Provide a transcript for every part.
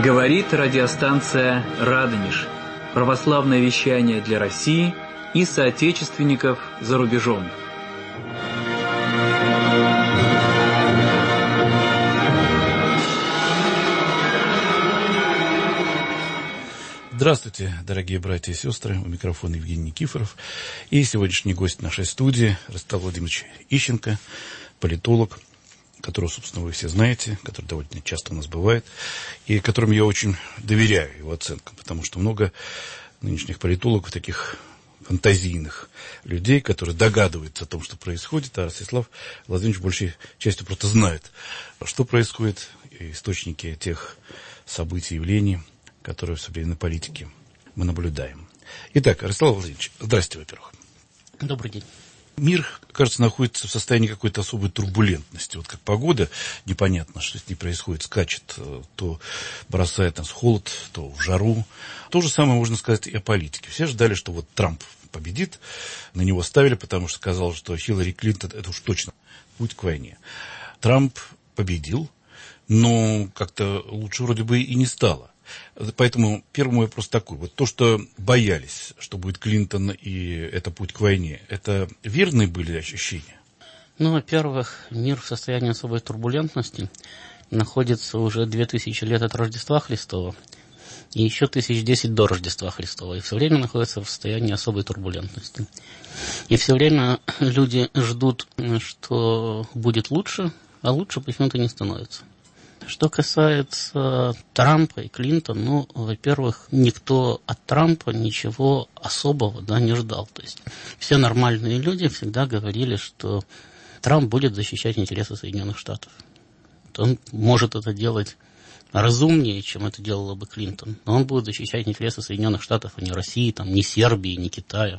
Говорит радиостанция «Радонеж». Православное вещание для России и соотечественников за рубежом. Здравствуйте, дорогие братья и сестры. У микрофона Евгений Никифоров. И сегодняшний гость нашей студии Ростислав Владимирович Ищенко, политолог, которого, собственно, вы все знаете, который довольно часто у нас бывает, и которому я очень доверяю его оценкам, потому что много нынешних политологов, таких фантазийных людей, которые догадываются о том, что происходит, а Ростислав Владимирович большей частью просто знает, что происходит, и источники тех событий, явлений, которые в современной политике мы наблюдаем. Итак, Ростислав Владимирович, здрасте, во-первых. Добрый день. Мир, кажется, находится в состоянии какой-то особой турбулентности. Вот как погода, непонятно, что с ней происходит, скачет, то бросает нас в холод, то в жару. То же самое можно сказать и о политике. Все ждали, что вот Трамп победит, на него ставили, потому что казалось, что Хиллари Клинтон – это уж точно путь к войне. Трамп победил, но как-то лучше вроде бы и не стало. Поэтому первый мой вопрос такой. Вот то, что боялись, что будет Клинтон и это путь к войне, это верные были ощущения? Ну, во-первых, мир в состоянии особой турбулентности находится уже 2000 лет от Рождества Христова и еще 1010 до Рождества Христова. И все время находится в состоянии особой турбулентности. И все время люди ждут, что будет лучше, а лучше почему-то не становится. Что касается Трампа и Клинтона, ну, во-первых, никто от Трампа ничего особого, не ждал. То есть все нормальные люди всегда говорили, что Трамп будет защищать интересы Соединенных Штатов. Он может это делать разумнее, чем это делала бы Клинтон. Но он будет защищать интересы Соединенных Штатов, а не России, не Сербии, не Китая.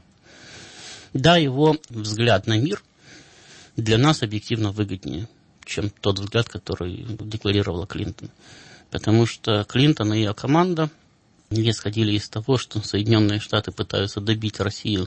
Да, его взгляд на мир для нас объективно выгоднее, чем тот взгляд, который декларировала Клинтон. Потому что Клинтон и ее команда исходили из того, что Соединенные Штаты пытаются добить Россию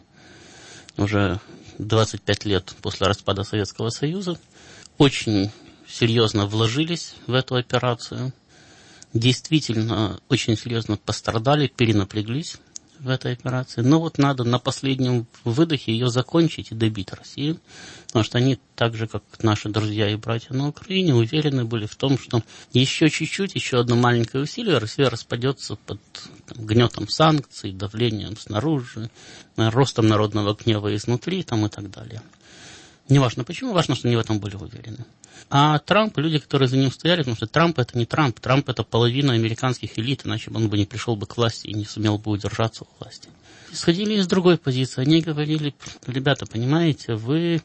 уже 25 лет после распада Советского Союза. Очень серьезно вложились в эту операцию. Действительно, очень серьезно пострадали, перенапряглись в этой операции. Но вот надо на последнем выдохе ее закончить и добить Россию. Потому что они, так же, как наши друзья и братья на Украине, уверены были в том, что еще чуть-чуть, еще одно маленькое усилие, Россия распадется под гнетом санкций, давлением снаружи, ростом народного гнева изнутри и так далее. Неважно почему, важно, что они в этом были уверены. А Трамп, люди, которые за ним стояли, потому что Трамп это не Трамп, Трамп это половина американских элит, иначе он бы не пришел бы к власти и не сумел бы удержаться у власти. Исходили из другой позиции, они говорили: ребята, понимаете, вы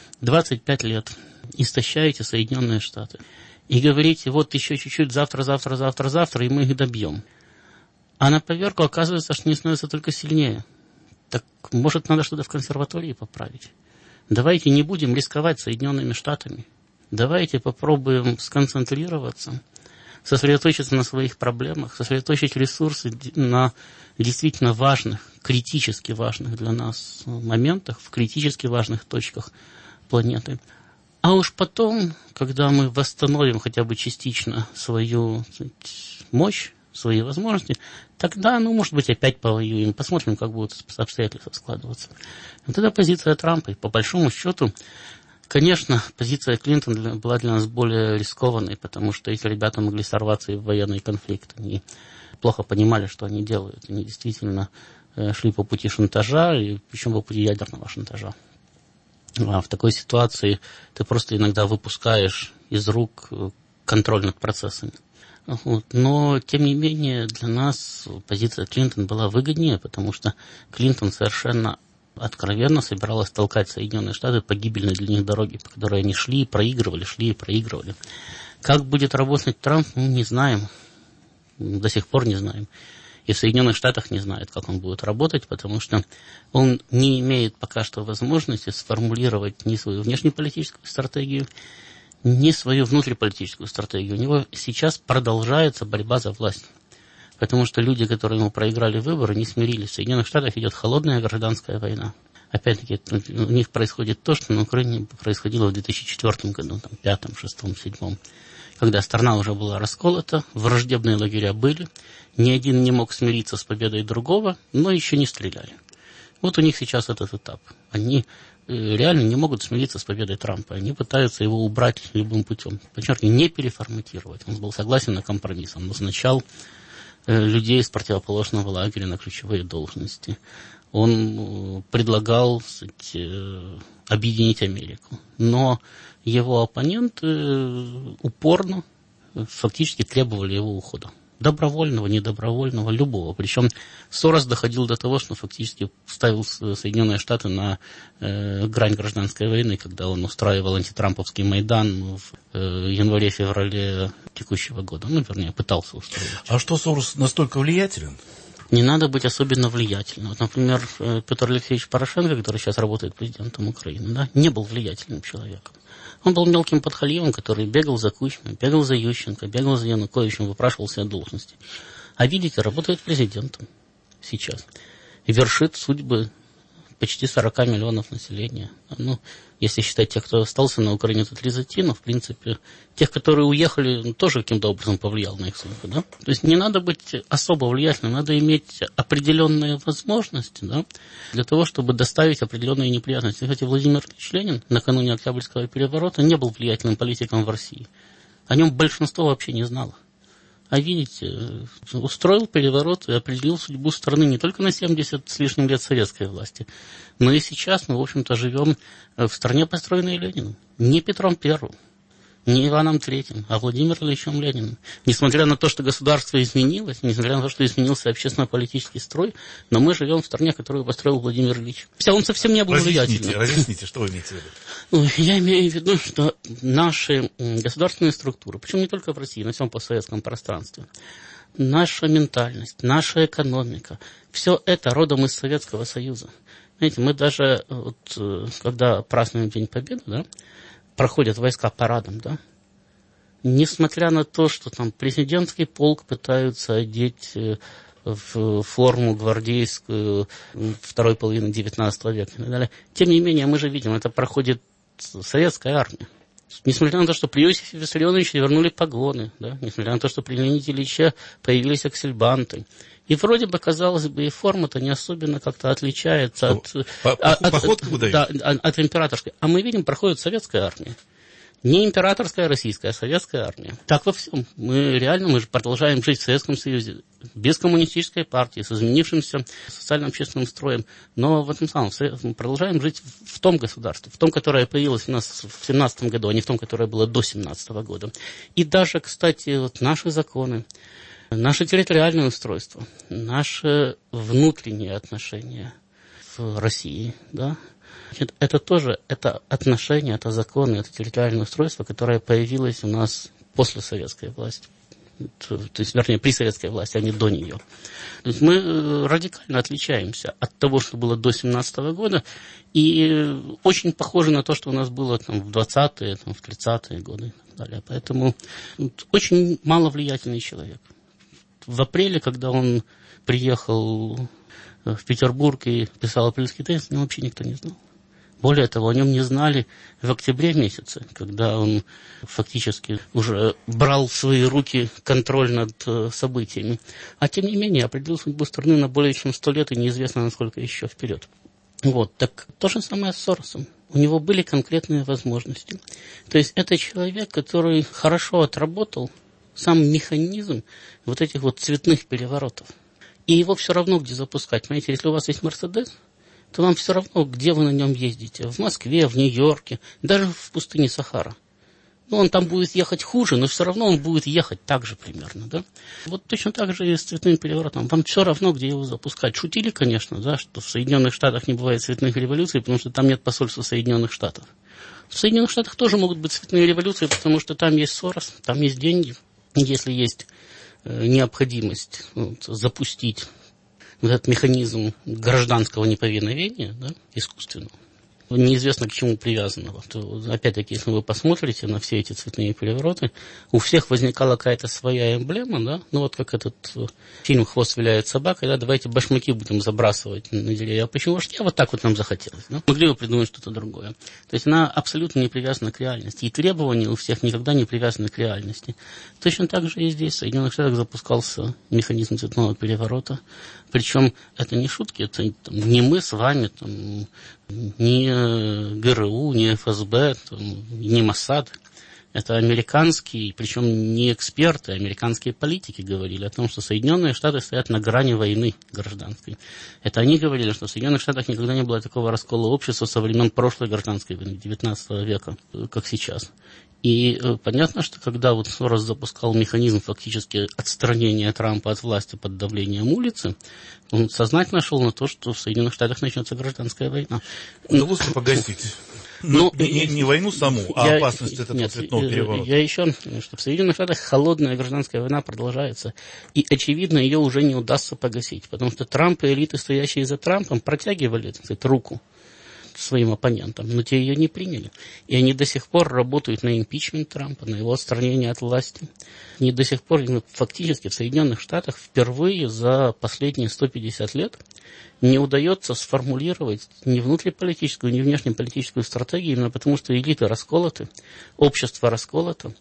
25 лет истощаете Соединенные Штаты и говорите, вот еще чуть-чуть, завтра, и мы их добьем. А на поверку оказывается, что они становятся только сильнее. Так может надо что-то в консерватории поправить? Давайте не будем рисковать Соединенными Штатами. Давайте попробуем сконцентрироваться, сосредоточиться на своих проблемах, сосредоточить ресурсы на действительно важных, критически важных для нас моментах, в критически важных точках планеты. А уж потом, когда мы восстановим хотя бы частично свою мощь, свои возможности, тогда, может быть, опять повоюем, посмотрим, как будут обстоятельства складываться. Вот это позиция Трампа. И по большому счету, конечно, позиция Клинтона была для нас более рискованной, потому что эти ребята могли сорваться и в военный конфликт. Они плохо понимали, что они делают. Они действительно шли по пути шантажа, и причем по пути ядерного шантажа. А в такой ситуации ты просто иногда выпускаешь из рук контроль над процессами. Но, тем не менее, для нас позиция Клинтон была выгоднее, потому что Клинтон совершенно откровенно собиралась толкать Соединенные Штаты по гибельной для них дороге, по которой они шли и проигрывали. Как будет работать Трамп, не знаем. До сих пор не знаем. И в Соединенных Штатах не знают, как он будет работать, потому что он не имеет пока что возможности сформулировать ни свою внешнеполитическую стратегию, ни свою внутриполитическую стратегию. У него сейчас продолжается борьба за власть. Потому что люди, которые ему проиграли выборы, не смирились. В Соединенных Штатах идет холодная гражданская война. Опять-таки, у них происходит то, что на Украине происходило в 2004 году, 2005, 2006, 2007, когда страна уже была расколота, враждебные лагеря были, ни один не мог смириться с победой другого, но еще не стреляли. Вот у них сейчас этот этап. Они реально не могут смириться с победой Трампа. Они пытаются его убрать любым путем. Подчеркиваю, не переформатировать. Он был согласен на компромисс. Он назначал людей из противоположного лагеря на ключевые должности. Он предлагал, объединить Америку. Но его оппоненты упорно фактически требовали его ухода. Добровольного, недобровольного, любого. Причем Сорос доходил до того, что фактически ставил Соединенные Штаты на грань гражданской войны, когда он устраивал антитрамповский Майдан в январе-феврале текущего года. Вернее, пытался устроить. А что, Сорос настолько влиятелен? Не надо быть особенно влиятельным. Вот, например, Петр Алексеевич Порошенко, который сейчас работает президентом Украины, не был влиятельным человеком. Он был мелким подхалимом, который бегал за Кучмой, бегал за Ющенко, бегал за Януковичем, выпрашивал себе должности. А видите, работает президентом сейчас. И вершит судьбы почти 40 миллионов населения. Если считать тех, кто остался на Украине, то 30, но, в принципе, тех, которые уехали, тоже каким-то образом повлиял на их судьбу. Да? То есть не надо быть особо влиятельным, надо иметь определенные возможности, для того, чтобы доставить определенные неприятности. Кстати, Владимир Ильич Ленин накануне Октябрьского переворота не был влиятельным политиком в России. О нем большинство вообще не знало. А видите, устроил переворот и определил судьбу страны не только на 70 с лишним лет советской власти, но и сейчас мы, в общем-то, живем в стране, построенной Лениным. Не Петром Первым, не Иваном Третьим, а Владимиром Ильичем Лениным. Несмотря на то, что государство изменилось, несмотря на то, что изменился общественно-политический строй, но мы живем в стране, которую построил Владимир Ильич. Он совсем не был влиятельным. Разъясните, что вы имеете в виду? Я имею в виду, что наши государственные структуры, причем не только в России, на всем постсоветском пространстве, наша ментальность, наша экономика, все это родом из Советского Союза. Знаете, мы даже, когда празднуем День Победы, проходят войска парадом, несмотря на то, что там президентский полк пытаются одеть в форму гвардейскую второй половины XIX века и так далее, тем не менее, мы же видим, это проходит советская армия. Несмотря на то, что при Иосифе Виссарионовиче вернули погоны, несмотря на то, что при Леониде Ильиче появились аксельбанты. И вроде бы, казалось бы, и форма-то не особенно как-то отличается от императорской. А мы видим, проходит советская армия. Не императорская российская, а советская армия. Так во всем. Мы же продолжаем жить в Советском Союзе, без коммунистической партии, с изменившимся социально-общественным строем. Но в этом самом мы продолжаем жить в том государстве, в том, которое появилось у нас в 17 году, а не в том, которое было до 17 года. И даже, кстати, наши законы, наше территориальное устройство, наши внутренние отношения в России, это тоже отношения, это законы, это территориальное устройство, которое появилось у нас после советской власти. То есть, вернее, при советской власти, а не до нее. То есть мы радикально отличаемся от того, что было до 17 года, и очень похоже на то, что у нас было в 20-е, в 30-е годы и так далее. Поэтому очень маловлиятельный человек. В апреле, когда он приехал в Петербург и писал апрельский тезис, о нем вообще никто не знал. Более того, о нем не знали в октябре месяце, когда он фактически уже брал в свои руки контроль над событиями. А тем не менее определил судьбу страны на более чем 100 лет и неизвестно, насколько еще вперед. Так то же самое с Соросом. У него были конкретные возможности. То есть это человек, который хорошо отработал сам механизм этих цветных переворотов. И его все равно где запускать. Понимаете, если у вас есть Мерседес, то вам все равно, где вы на нем ездите. В Москве, в Нью-Йорке, даже в пустыне Сахара. Он там будет ехать хуже, но все равно он будет ехать так же примерно. Точно так же и с цветным переворотом. Вам все равно, где его запускать. Шутили, конечно, что в Соединенных Штатах не бывает цветных революций, потому что там нет посольства Соединенных Штатов. В Соединенных Штатах тоже могут быть цветные революции, потому что там есть Сорос, там есть деньги. Если есть необходимость запустить этот механизм гражданского неповиновения, искусственного, неизвестно к чему привязанного. То, опять-таки, если вы посмотрите на все эти цветные перевороты, у всех возникала какая-то своя эмблема, да, ну вот как этот фильм «Хвост виляет собакой», да, давайте башмаки будем забрасывать на деревья. А почему же я вот так вот нам захотелось, да? Могли бы придумать что-то другое. То есть она абсолютно не привязана к реальности, и требования у всех никогда не привязаны к реальности. Точно так же и здесь, в Соединенных Штатах запускался механизм цветного переворота, причем это не шутки, это там, не мы с вами, там, не ГРУ, не ФСБ, не Моссад. Это американские, причем не эксперты, американские политики говорили о том, что Соединенные Штаты стоят на грани войны гражданской. Это они говорили, что в Соединенных Штатах никогда не было такого раскола общества со времен прошлой гражданской войны, 19 века, как сейчас. И понятно, что когда вот Сорос запускал механизм фактически отстранения Трампа от власти под давлением улицы, он сознательно шел на то, что в Соединенных Штатах начнется гражданская война. Удалось ли погасить? Ну, не войну саму, а опасность этого цветного переворота. Я еще раз говорю, что в Соединенных Штатах холодная гражданская война продолжается, и, очевидно, ее уже не удастся погасить, потому что Трамп и элиты, стоящие за Трампом, протягивали, так сказать, руку своим оппонентам, но те ее не приняли. И они до сих пор работают на импичмент Трампа, на его отстранение от власти. И до сих пор фактически в Соединенных Штатах впервые за последние 150 лет не удается сформулировать ни внутриполитическую, ни внешнеполитическую стратегию, именно потому что элиты расколоты, общество расколото,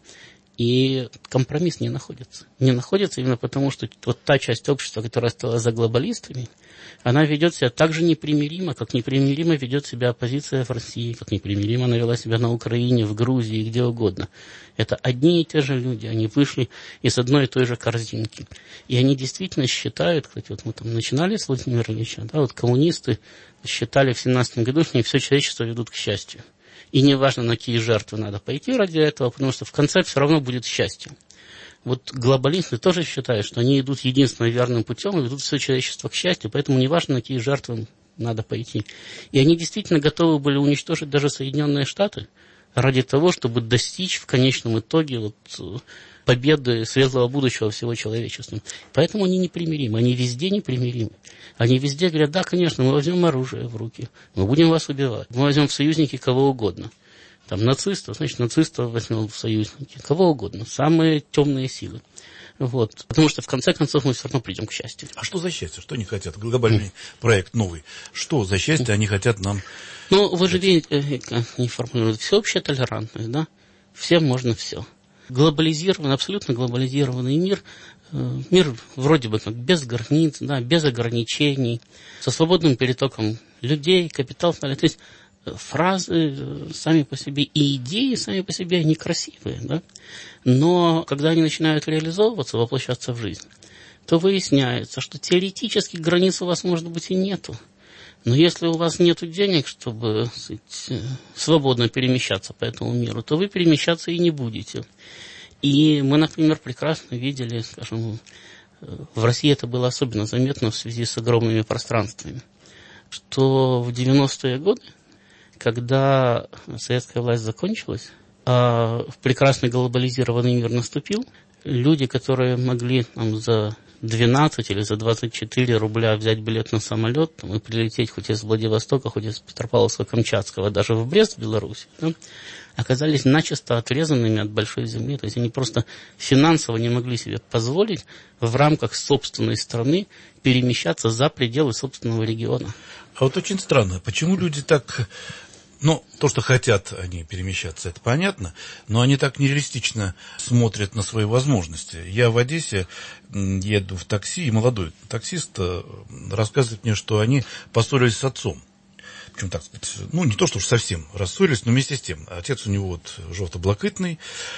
и компромисс не находится. Не находится именно потому, что вот та часть общества, которая стала за глобалистами, она ведет себя так же непримиримо, как непримиримо ведет себя оппозиция в России, как непримиримо она вела себя на Украине, в Грузии, где угодно. Это одни и те же люди, они вышли из одной и той же корзинки. И они действительно считают, кстати, вот мы там начинали с Владимира Ильича, да, вот коммунисты считали в 17 году, что они все человечество ведут к счастью. И неважно, на какие жертвы надо пойти ради этого, потому что в конце все равно будет счастье. Вот глобалисты тоже считают, что они идут единственно верным путем и ведут все человечество к счастью, поэтому неважно, на какие жертвы надо пойти. И они действительно готовы были уничтожить даже Соединенные Штаты ради того, чтобы достичь в конечном итоге вот победы светлого будущего всего человечества. Поэтому они непримиримы, они везде непримиримы. Они везде говорят, да, конечно, мы возьмем оружие в руки, мы будем вас убивать, мы возьмем в союзники кого угодно. Там нацистов, значит, нацистов возьмем в союзники, кого угодно, самые темные силы. Вот. Потому что в конце концов мы все равно придем к счастью. А что за счастье? Что они хотят? Глобальный проект новый. Что за счастье они хотят нам? Ну, вы же видите, как они формулируют, всеобщая толерантность, да? Всем можно все. Глобализированный, абсолютно глобализированный мир, мир вроде бы как без границ, да, без ограничений, со свободным перетоком людей, капиталов, то есть фразы сами по себе и идеи сами по себе, они красивые, да? Но когда они начинают реализовываться, воплощаться в жизнь, то выясняется, что теоретически границ у вас, может быть, и нету. Но если у вас нет денег, чтобы, сказать, свободно перемещаться по этому миру, то вы перемещаться и не будете. И мы, например, прекрасно видели, скажем, в России это было особенно заметно в связи с огромными пространствами, что в 90-е годы, когда советская власть закончилась, а прекрасный глобализированный мир наступил, люди, которые могли там, за 12 или за 24 рубля взять билет на самолет там, и прилететь хоть из Владивостока, хоть из Петропавловска-Камчатского, даже в Брест, в Беларуси, да, оказались начисто отрезанными от большой земли. То есть они просто финансово не могли себе позволить в рамках собственной страны перемещаться за пределы собственного региона. А вот очень странно, почему люди так... Ну, то, что хотят они перемещаться, это понятно, но они так нереалистично смотрят на свои возможности. Я в Одессе еду в такси, и молодой таксист рассказывает мне, что они поссорились с отцом. Причем, так сказать, ну, не то, что уж совсем рассорились, но вместе с тем. Отец у него вот желто-блакитный,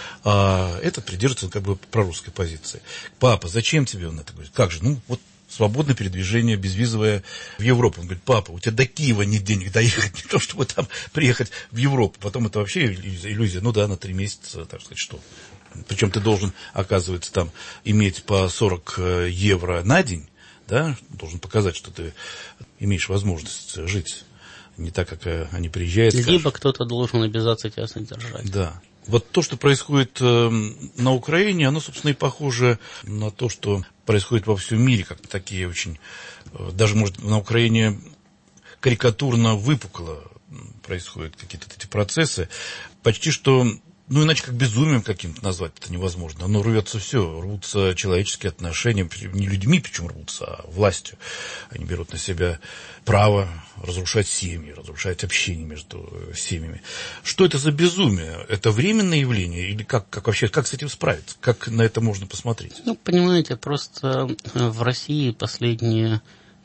а этот придерживается как бы прорусской позиции. Папа, зачем тебе он это? Говорит, как же, ну, вот свободное передвижение, безвизовое в Европу. Он говорит, папа, у тебя до Киева нет денег доехать, не то, чтобы там приехать в Европу. Потом это вообще иллюзия. Ну да, на 3 месяца, так сказать, что. Причем ты должен, оказывается, там иметь по 40 евро на день, да, должен показать, что ты имеешь возможность жить не так, как они приезжают. Либо кто-то должен обязаться тебя содержать. Да. Вот то, что происходит на Украине, оно, собственно, и похоже на то, что происходит во всем мире, как такие очень, даже, может, на Украине карикатурно выпукло происходят какие-то эти процессы, почти что, иначе как безумием каким-то назвать это невозможно. Оно рвется все, рвутся человеческие отношения, не людьми причем рвутся, а властью. Они берут на себя право разрушать семьи, разрушать общение между семьями. Что это за безумие? Это временное явление? Или как вообще, как с этим справиться? Как на это можно посмотреть? Понимаете, просто в России последние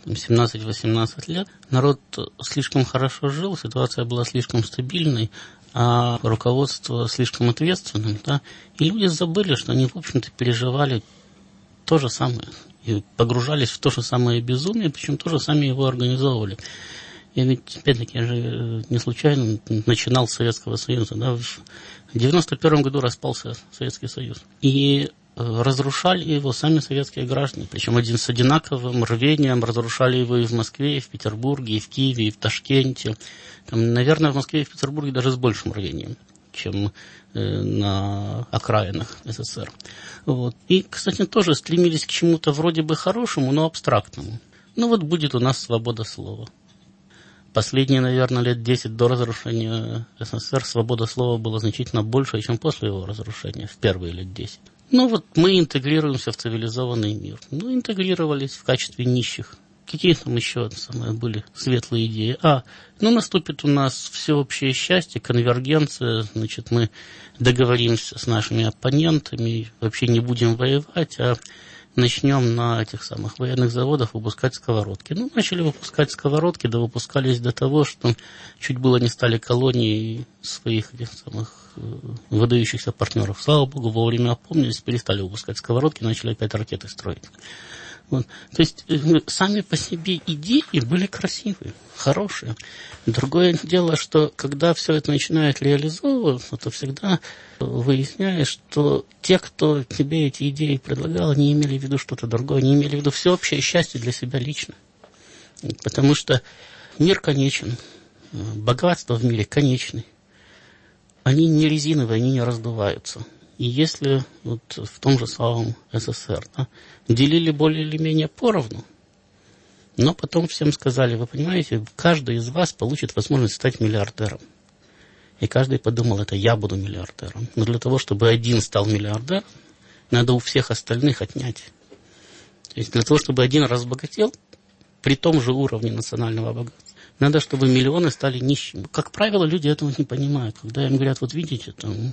17-18 лет народ слишком хорошо жил, ситуация была слишком стабильной, а руководство слишком ответственным, да, и люди забыли, что они, в общем-то, переживали то же самое, и погружались в то же самое безумие, причем тоже сами его организовывали. И ведь, опять-таки, я же не случайно начинал с Советского Союза, да, в 91 году распался Советский Союз, и разрушали его сами советские граждане, причем с одинаковым рвением разрушали его и в Москве, и в Петербурге, и в Киеве, и в Ташкенте. Там, наверное, в Москве и в Петербурге даже с большим рвением, чем на окраинах СССР. Вот. И, кстати, тоже стремились к чему-то вроде бы хорошему, но абстрактному. Будет у нас свобода слова. Последние, наверное, лет 10 до разрушения СССР свобода слова была значительно больше, чем после его разрушения, в первые лет 10. Мы интегрируемся в цивилизованный мир. Интегрировались в качестве нищих. Какие там еще были светлые идеи? Наступит у нас всеобщее счастье, конвергенция, мы договоримся с нашими оппонентами, вообще не будем воевать, а начнем на этих самых военных заводах выпускать сковородки. Начали выпускать сковородки, выпускались до того, что чуть было не стали колонией своих этих самых выдающихся партнеров. Слава богу, вовремя опомнились, перестали выпускать сковородки, начали опять ракеты строить. То есть сами по себе идеи были красивые, хорошие. Другое дело, что когда все это начинает реализовываться, то всегда выясняешь, что те, кто тебе эти идеи предлагал, они имели в виду что-то другое, они имели в виду всеобщее счастье для себя лично. Потому что мир конечен, богатство в мире конечны. Они не резиновые, они не раздуваются. И если в том же самом СССР делили более или менее поровну, но потом всем сказали, вы понимаете, каждый из вас получит возможность стать миллиардером. И каждый подумал, это я буду миллиардером. Но для того, чтобы один стал миллиардером, надо у всех остальных отнять. То есть для того, чтобы один разбогател, при том же уровне национального богатства, надо, чтобы миллионы стали нищими. Как правило, люди этого не понимают. Когда им говорят, видите,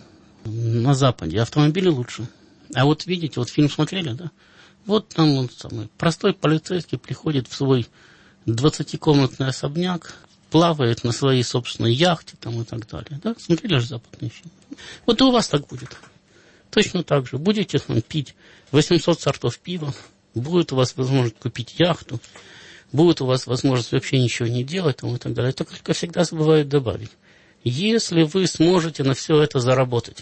на Западе автомобили лучше. А видите, фильм смотрели, да? Там самый простой полицейский приходит в свой 20-комнатный особняк, плавает на своей собственной яхте и так далее. Да? Смотрели же западные фильмы. И у вас так будет. Точно так же. Будете пить 800 сортов пива, будет у вас возможность купить яхту, будет у вас возможность вообще ничего не делать и так далее. Только всегда забывают добавить. Если вы сможете на все это заработать,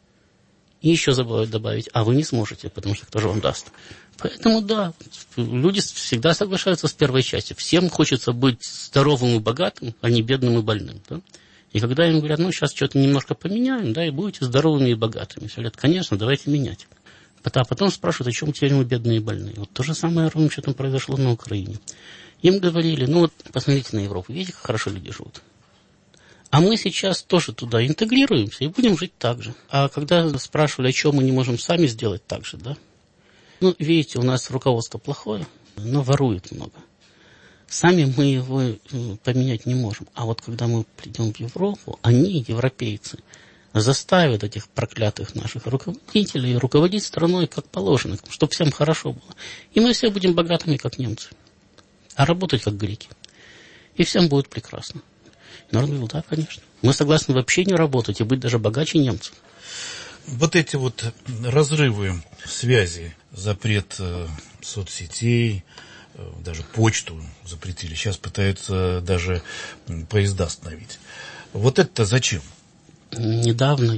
и еще забывают добавить, а вы не сможете, потому что кто же вам даст. Поэтому, да, люди всегда соглашаются с первой частью. Всем хочется быть здоровым и богатым, а не бедным и больным. Да? И когда им говорят, сейчас что-то немножко поменяем, да, и будете здоровыми и богатыми. Все говорят, конечно, давайте менять. А потом спрашивают, о чем теперь мы бедные и больные. То же самое, что там произошло на Украине. Им говорили, посмотрите на Европу, видите, как хорошо люди живут. А мы сейчас тоже туда интегрируемся и будем жить так же. А когда спрашивали, о чем мы не можем сами сделать так же, да? Видите, у нас руководство плохое, но ворует много. Сами мы его поменять не можем. А когда мы придем в Европу, они, европейцы, заставят этих проклятых наших руководителей руководить страной как положено, чтобы всем хорошо было. И мы все будем богатыми, как немцы, а работать, как греки. И всем будет прекрасно. Народ говорил, да, конечно. Мы согласны вообще не работать и быть даже богаче немцев. Эти разрывы связи, запрет соцсетей, даже почту запретили. Сейчас пытаются даже поезда остановить. Это зачем? Недавно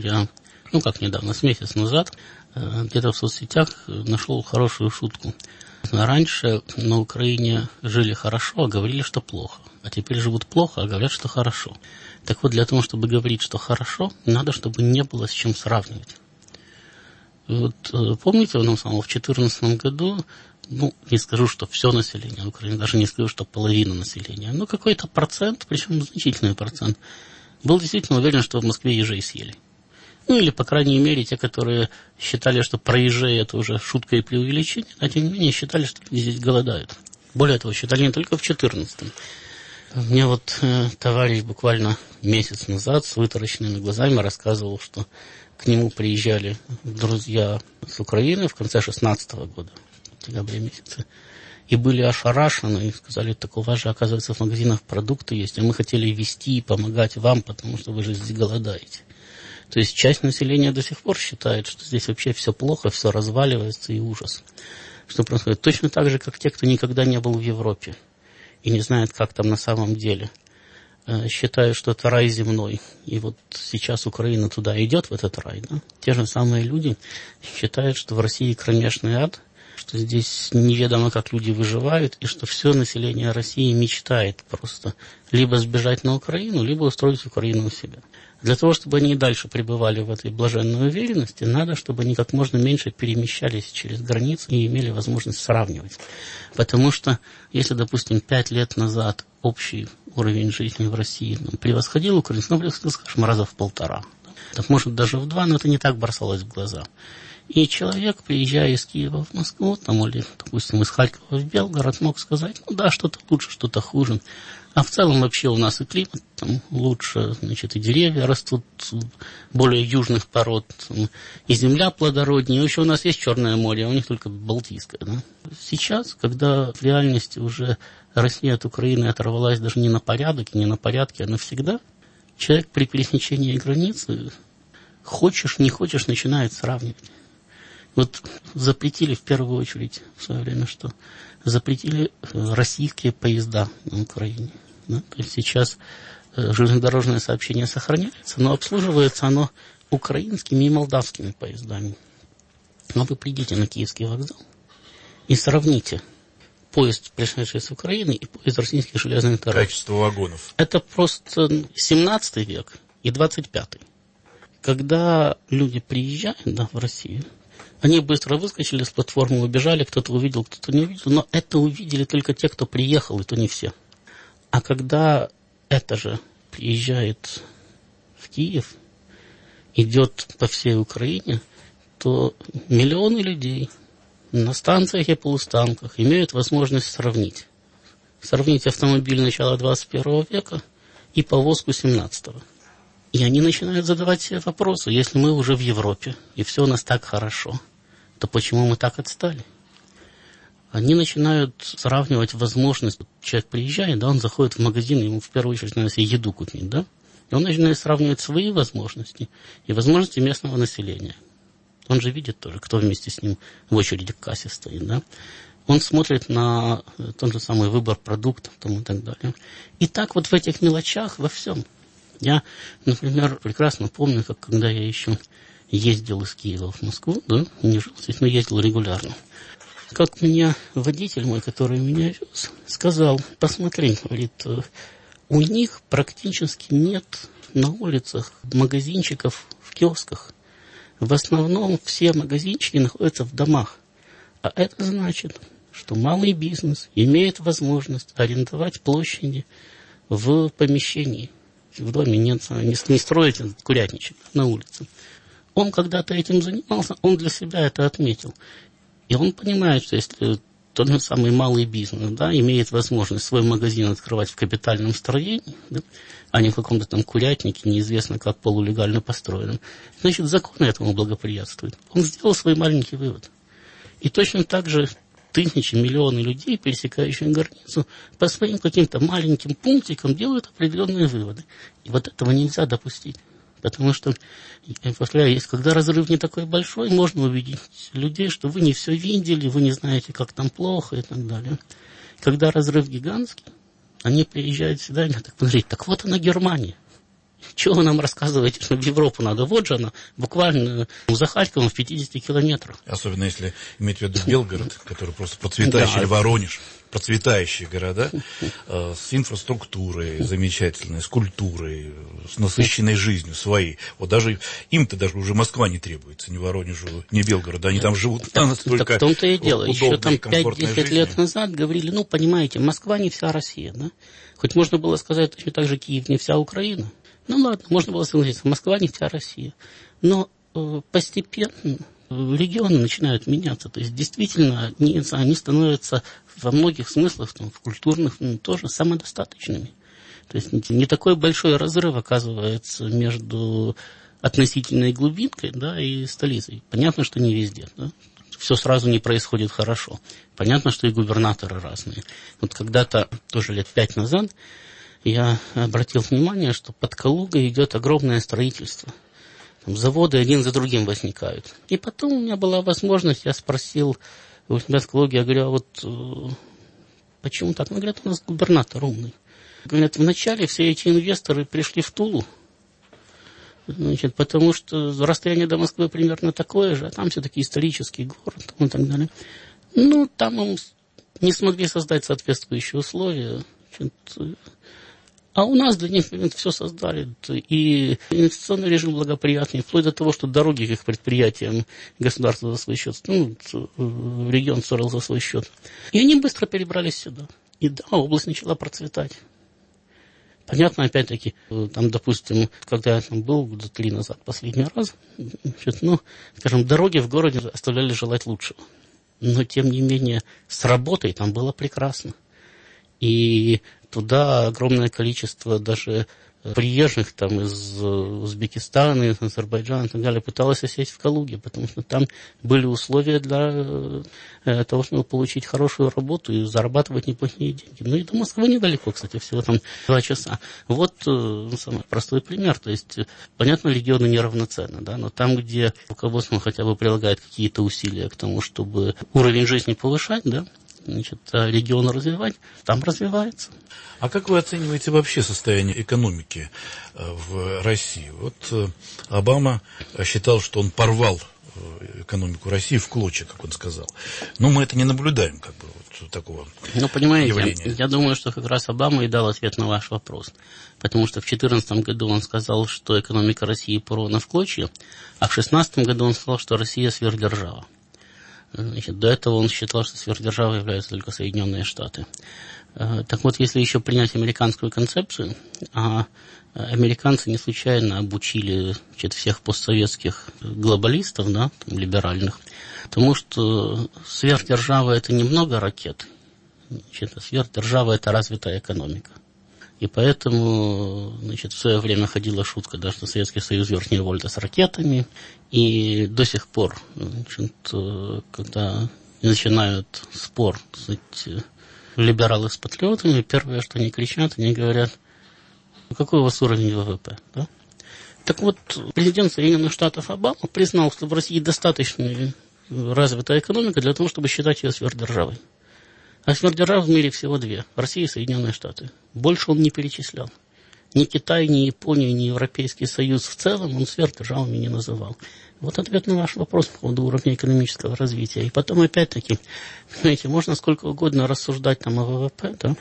с месяц назад, где-то в соцсетях нашел хорошую шутку. Раньше на Украине жили хорошо, а говорили, что плохо. А теперь живут плохо, а говорят, что хорошо. Так для того, чтобы говорить, что хорошо, надо, чтобы не было с чем сравнивать. Вот, помните, в 2014 году, не скажу, что все население Украины, даже не скажу, что половина населения, но какой-то процент, причем значительный процент, был действительно уверен, что в Москве ежей съели. Или, по крайней мере, те, которые считали, что про ежей это уже шутка и преувеличение, а тем не менее считали, что люди здесь голодают. Более того, считали не только в 2014. Мне товарищ буквально месяц назад с вытаращенными глазами рассказывал, что к нему приезжали друзья с Украины в конце 2016 года, в декабре месяце, и были ошарашены, и сказали, так у вас же, оказывается, в магазинах продукты есть, а мы хотели везти и помогать вам, потому что вы же здесь голодаете. То есть часть населения до сих пор считает, что здесь вообще все плохо, все разваливается и ужас. Что происходит? Точно так же, как те, кто никогда не был в Европе и не знает, как там на самом деле. Считают, что это рай земной. И вот сейчас Украина туда идет, в этот рай. Да? Те же самые люди считают, что в России кромешный ад, что здесь неведомо, как люди выживают, и что все население России мечтает просто либо сбежать на Украину, либо устроить Украину у себя. Для того, чтобы они и дальше пребывали в этой блаженной уверенности, надо, чтобы они как можно меньше перемещались через границы и имели возможность сравнивать. Потому что, если, допустим, 5 лет назад общий уровень жизни в России превосходил украинский, превосходил, скажем, раза в 1,5, так может даже в 2, но это не так бросалось в глаза. И человек, приезжая из Киева в Москву, или, допустим, из Харькова в Белгород, мог сказать, что-то лучше, что-то хуже. А в целом вообще у нас и климат лучше, и деревья растут более южных пород, и земля плодороднее. Еще у нас есть Черное море, а у них только Балтийское. Да? Сейчас, когда в реальности уже Россия от Украины оторвалась даже не на порядок, не на порядке, а навсегда, человек при пересечении границы, хочешь, не хочешь, начинает сравнивать. Запретили в первую очередь в свое время, что запретили российские поезда на Украине. Да? То есть сейчас железнодорожное сообщение сохраняется, но обслуживается оно украинскими и молдавскими поездами. Но вы придите на Киевский вокзал и сравните поезд, пришедший с Украины, и поезд российских железных дорог. Качество вагонов. Это просто 17 век и 25. Когда люди приезжают в Россию, они быстро выскочили с платформы, убежали, кто-то увидел, кто-то не увидел, но это увидели только те, кто приехал, и то не все. А когда это же приезжает в Киев, идет по всей Украине, то миллионы людей на станциях и полустанках имеют возможность сравнить. Сравнить автомобиль начала 21 века и повозку 17-го. И они начинают задавать себе вопросы. Если мы уже в Европе, и все у нас так хорошо, то почему мы так отстали? Они начинают сравнивать возможность. Человек приезжает, он заходит в магазин, ему в первую очередь надо себе еду купить, да? И он начинает сравнивать свои возможности и возможности местного населения. Он же видит тоже, кто вместе с ним в очереди к кассе стоит, да? Он смотрит на тот же самый выбор продуктов и так далее. И так в этих мелочах во всем. Я, например, прекрасно помню, как когда я еще ездил из Киева в Москву, не жил здесь, но ездил регулярно. Как мне водитель мой, который меня вез, сказал, посмотри, говорит, у них практически нет на улицах магазинчиков в киосках. В основном все магазинчики находятся в домах. А это значит, что малый бизнес имеет возможность арендовать площади в помещении. В доме не строить курятничек на улице. Он когда-то этим занимался, он для себя это отметил. И он понимает, что если тот же самый малый бизнес имеет возможность свой магазин открывать в капитальном строении, а не в каком-то там курятнике, неизвестно как полулегально построенном, значит, закон этому благоприятствует. Он сделал свой маленький вывод. И точно так же тысячи, миллионы людей, пересекающие границу, по своим каким-то маленьким пунктикам делают определенные выводы. И этого нельзя допустить. Потому что, когда разрыв не такой большой, можно увидеть людей, что вы не все видели, вы не знаете, как там плохо и так далее. Когда разрыв гигантский, они приезжают сюда и так смотрите, так вот она Германия. Чего вы нам рассказываете, что в Европу надо? Вот же она, буквально за Харьковом в 50 километрах. Особенно если иметь в виду Белгород, который просто процветающий, или Воронеж. процветающие города с инфраструктурой замечательной, с культурой, с насыщенной жизнью своей. Вот даже им-то даже уже Москва не требуется, ни Воронежу, ни Белгороду. Они там живут настолько так в том-то и дело. Еще там 5-10 лет назад говорили, ну, понимаете, Москва не вся Россия, да? Хоть можно было сказать точно так же, Киев не вся Украина. Ну, ладно, можно было согласиться, Москва не вся Россия. Но постепенно регионы начинают меняться. То есть, действительно, они становятся во многих смыслах, там, в культурных, тоже самодостаточными. То есть, не такой большой разрыв оказывается между относительной глубинкой, да, и столицей. Понятно, что не везде, да. Все сразу не происходит хорошо. Понятно, что и губернаторы разные. Вот когда-то, тоже лет 5 назад, я обратил внимание, что под Калугой идет огромное строительство. Там заводы один за другим возникают. И потом у меня была возможность, я спросил у себя в Калуге, я говорю, а вот почему так? Они говорят, у нас губернатор умный. Говорят, вначале все эти инвесторы пришли в Тулу, значит, потому что расстояние до Москвы примерно такое же, а там все-таки исторический город и так далее. Ну, там им не смогли создать соответствующие условия. Значит, а у нас для них все создали. И инвестиционный режим благоприятный, вплоть до того, что дороги к их предприятиям государство за свой счет, ну, регион строил за свой счет. И они быстро перебрались сюда. И да, область начала процветать. Понятно, опять-таки, там, допустим, когда я там был года 3 назад последний раз, значит, ну, скажем, дороги в городе оставляли желать лучшего. Но, тем не менее, с работой там было прекрасно. И туда огромное количество даже приезжих там из Узбекистана, из Азербайджана и так далее пыталось осесть в Калуге, потому что там были условия для того, чтобы получить хорошую работу и зарабатывать неплохие деньги. Ну и до Москвы недалеко, кстати, всего там 2 часа. Вот самый простой пример. То есть, понятно, регионы неравноценны, да, но там, где руководство хотя бы прилагает какие-то усилия к тому, чтобы уровень жизни повышать, да, значит, регион развивать, там развивается. А как вы оцениваете вообще состояние экономики в России? Вот Обама считал, что он порвал экономику России в клочья, как он сказал. Но мы это не наблюдаем, как бы, вот такого явления. Я думаю, что как раз Обама и дал ответ на ваш вопрос. Потому что в 2014 году он сказал, что экономика России порвана в клочья, а в 2016 году он сказал, что Россия сверхдержава. Значит, до этого он считал, что сверхдержавой являются только Соединенные Штаты. Так вот, если еще принять американскую концепцию, а американцы не случайно обучили, значит, всех постсоветских глобалистов, да, там, либеральных, потому что сверхдержава – это не много ракет, значит, а сверхдержава – это развитая экономика. И поэтому, значит, в свое время ходила шутка, да, что Советский Союз верхняя вольта с ракетами, и до сих пор, значит, когда начинают спор, кстати, либералы с патриотами, первое, что они кричат, они говорят, какой у вас уровень ВВП, да? Так вот, президент Соединенных Штатов Обама признал, что в России достаточно развитая экономика для того, чтобы считать ее сверхдержавой. А сверхдержав в мире всего 2 – Россия и Соединенные Штаты. Больше он не перечислял. Ни Китай, ни Япония, ни Европейский Союз в целом он сверхдержавами не называл. Вот ответ на ваш вопрос по поводу уровня экономического развития. И потом, опять-таки, знаете, можно сколько угодно рассуждать там о ВВП, да?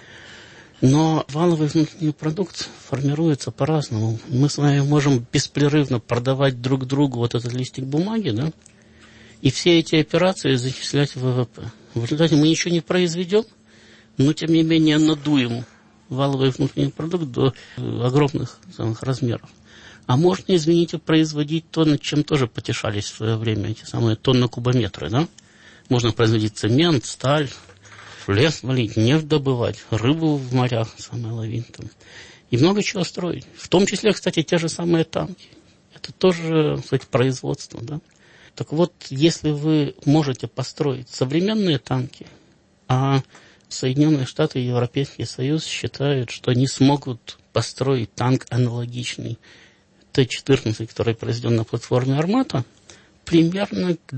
Но валовый внутренний продукт формируется по-разному. Мы с вами можем беспрерывно продавать друг другу вот этот листик бумаги, да? И все эти операции зачислять в ВВП. В результате мы ничего не произведем, но, тем не менее, надуем валовый внутренний продукт до огромных самых размеров. А можно, извините, производить то, над чем тоже потешались в свое время, эти самые тонны-кубометры, да? Можно производить цемент, сталь, лес валить, нефть добывать, рыбу в морях самое ловить там. И много чего строить. В том числе, кстати, те же самые танки. Это тоже, кстати, производство, да? Так вот, если вы можете построить современные танки, а Соединенные Штаты и Европейский Союз считают, что они смогут построить танк аналогичный Т-14, который произведен на платформе «Армата», примерно к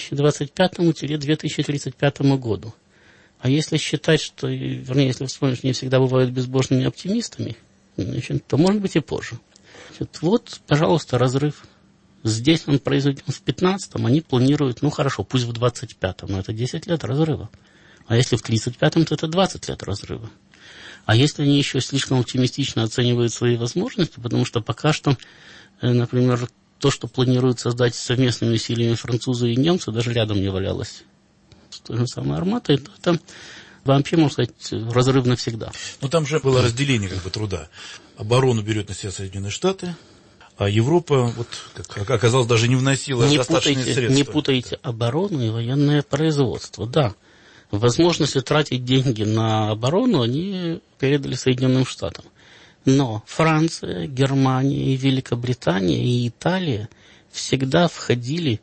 2025-2035 году. А если считать, что, вернее, если вспомнить, что они всегда бывают безбожными оптимистами, значит, то, может быть, и позже. Значит, вот, пожалуйста, разрыв. Здесь он произведен в 15-м, они планируют, ну хорошо, пусть в 25-м, но это 10 лет разрыва. А если в 1935-м, то это 20 лет разрыва. А если они еще слишком оптимистично оценивают свои возможности, потому что пока что, например, то, что планируют создать совместными усилиями французы и немцы, даже рядом не валялось с той же самой Арматой, то это вообще, можно сказать, разрыв навсегда. Но там же было разделение труда. Оборону берет на себя Соединенные Штаты, а Европа, как оказалось, даже не вносила достаточные средства. Не путайте оборону и военное производство. Да, возможности тратить деньги на оборону они передали Соединенным Штатам. Но Франция, Германия, Великобритания и Италия всегда входили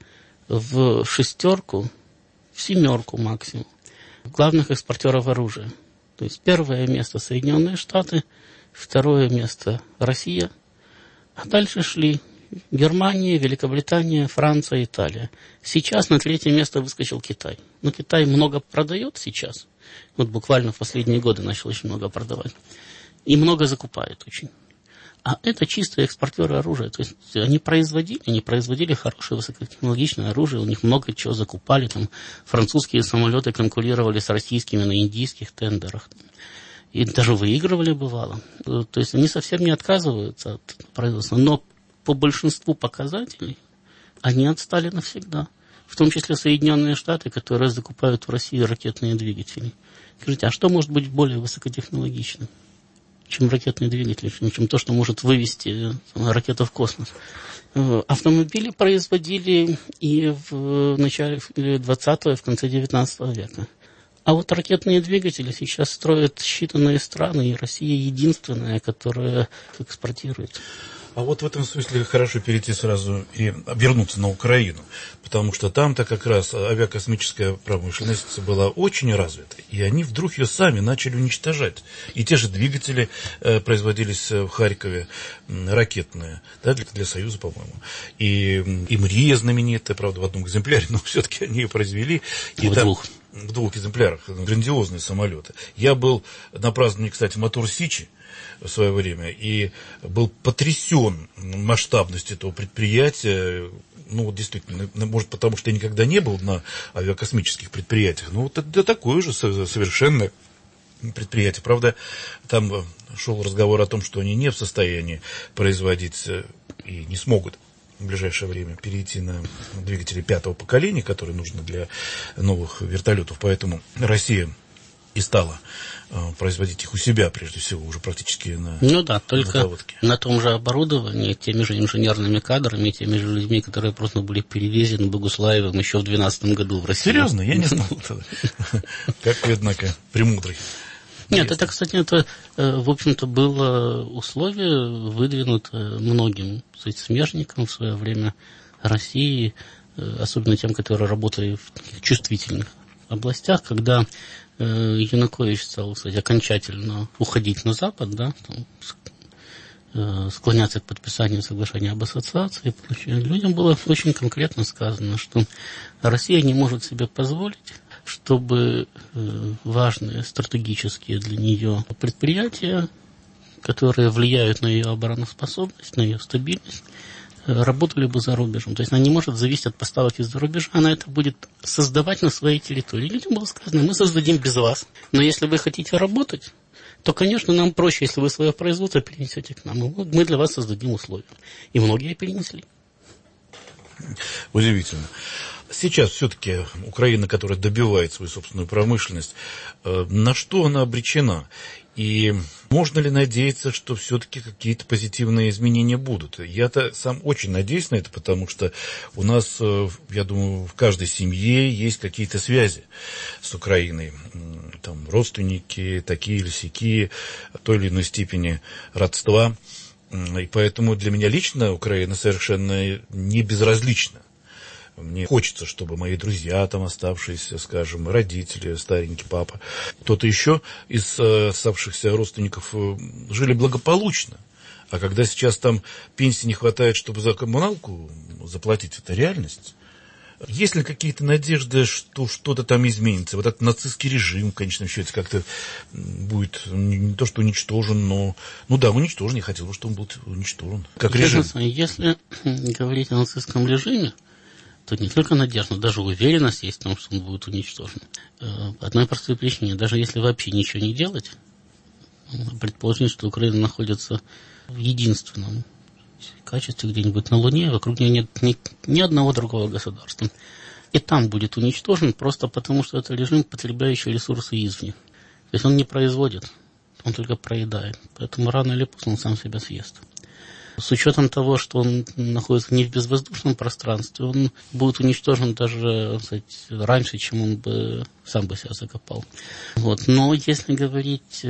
в шестерку, в семерку максимум главных экспортеров оружия. То есть первое место Соединенные Штаты, второе место Россия, а дальше шли Германия, Великобритания, Франция, Италия. Сейчас на третье место выскочил Китай. Но Китай много продает сейчас. Вот буквально в последние годы начал очень много продавать. И много закупает очень. А это чистые экспортеры оружия. То есть они производили хорошее высокотехнологичное оружие, у них много чего закупали. Там французские самолеты конкурировали с российскими на индийских тендерах. И даже выигрывали бывало. То есть они совсем не отказываются от производства. Но по большинству показателей они отстали навсегда. В том числе Соединенные Штаты, которые закупают в России ракетные двигатели. Скажите, а что может быть более высокотехнологичным, чем ракетный двигатель, чем то, что может вывести ракету в космос? Автомобили производили и в начале 20-го, и в конце 19 века. А вот ракетные двигатели сейчас строят считанные страны, и Россия единственная, которая экспортирует. А вот в этом смысле хорошо перейти сразу и вернуться на Украину, потому что там-то как раз авиакосмическая промышленность была очень развита, и они вдруг ее сами начали уничтожать. И те же двигатели производились в Харькове, ракетные, да, для Союза, по-моему. И МРИЯ знаменитая, правда, в одном экземпляре, но все-таки они ее произвели. В двух экземплярах, грандиозные самолеты. Я был на праздновании, кстати, Мотор Сичи в свое время, и был потрясен масштабностью этого предприятия. Ну, вот действительно, может, потому что я никогда не был на авиакосмических предприятиях, но вот это такое же совершенно предприятие. Правда, там шел разговор о том, что они не в состоянии производить и не смогут в ближайшее время перейти на двигатели 5-го поколения, которые нужны для новых вертолетов. Поэтому Россия и стала производить их у себя, прежде всего, уже практически на только заводке. На том же оборудовании, теми же инженерными кадрами, теми же людьми, которые просто были перевезены Богуслаевым еще в 2012 году в Россию. Серьезно? Я не знал этого. Как вы, однако, премудрый. Нет, это, кстати, в общем-то, было условие, выдвинуто многим смежникам в свое время России, особенно тем, которые работали в таких чувствительных областях, когда Янукович стал, кстати, окончательно уходить на Запад, да, склоняться к подписанию соглашения об ассоциации и прочее. Людям было очень конкретно сказано, что Россия не может себе позволить, чтобы важные стратегические для нее предприятия, которые влияют на ее обороноспособность, на ее стабильность, работали бы за рубежом. То есть она не может зависеть от поставок из-за рубежа, она это будет создавать на своей территории. Людям было сказано, мы создадим без вас. Но если вы хотите работать, то, конечно, нам проще, если вы свое производство перенесете к нам. Мы для вас создадим условия. И многие перенесли. Удивительно. Сейчас все-таки Украина, которая добивает свою собственную промышленность, на что она обречена? И можно ли надеяться, что все-таки какие-то позитивные изменения будут? Я-то сам очень надеюсь на это, потому что у нас, я думаю, в каждой семье есть какие-то связи с Украиной. Там родственники, такие или сякие, в той или иной степени родства. И поэтому для меня лично Украина совершенно не безразлична. Мне хочется, чтобы мои друзья там оставшиеся, скажем, родители, старенький папа, кто-то еще из оставшихся родственников жили благополучно. А когда сейчас там пенсии не хватает, чтобы за коммуналку заплатить, это реальность. Есть ли какие-то надежды, что что-то там изменится? Вот этот нацистский режим, в конечном счете, как-то будет не то, что уничтожен, но... Ну да, уничтожен. Я хотел бы, чтобы он был уничтожен. Как режим. Если говорить о нацистском режиме, то не только надежда, но даже уверенность есть в том, что он будет уничтожен. По одной простой причине. Даже если вообще ничего не делать, предположим, что Украина находится в единственном качестве где-нибудь на Луне, вокруг нее нет ни одного другого государства. И там будет уничтожен просто потому, что это режим, потребляющий ресурсы извне. То есть он не производит, он только проедает. Поэтому рано или поздно он сам себя съест. С учетом того, что он находится не в безвоздушном пространстве, он будет уничтожен даже, так сказать, раньше, чем он бы сам бы себя закопал. Вот. Но если говорить